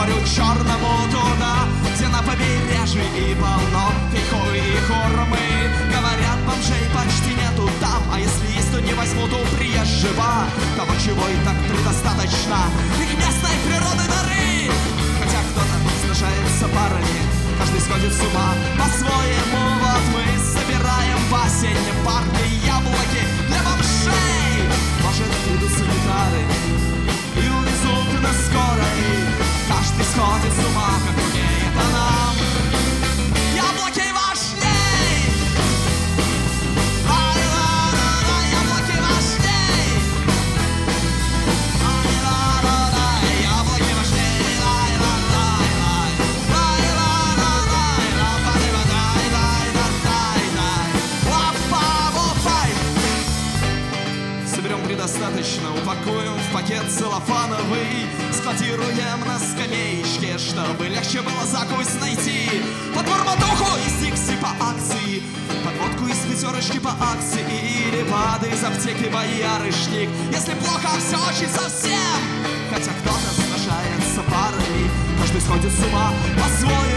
морю черному туда, где на побережье и полно фейхой и хормы. Говорят, бомжей почти нету там, а если есть, то не возьмут у приезжего того, чего и так предостаточно, их местной природы дары. Хотя кто-то сношается парами, каждый сходит с ума по-своему. Вот мы собираем в осеннем парке яблоки для бомжей. Может, придут санитары и увезут нас скорой. Каждый сходит с ума, как умеет, а нам яблоки важней. Ай-ла-ла-ла, яблоки важней. Ай-ла-ла-ла, яблоки важней. Ай-ла-ла-ла, ай-ла-ла-ла, ла-па-дай-дай-дай-дай-дай. Ла-па-бу-пай. Соберем предостаточно, упакуем в пакет целлофановый, складируем на скамеечке, чтобы легче было закусь найти. Под бурматуху из Дикси по акции, подводку из пятерочки по акции, или БАДы из аптеки боярышник, если плохо все очень совсем. Хотя кто-то сношается парами, каждый сходит с ума по-своему.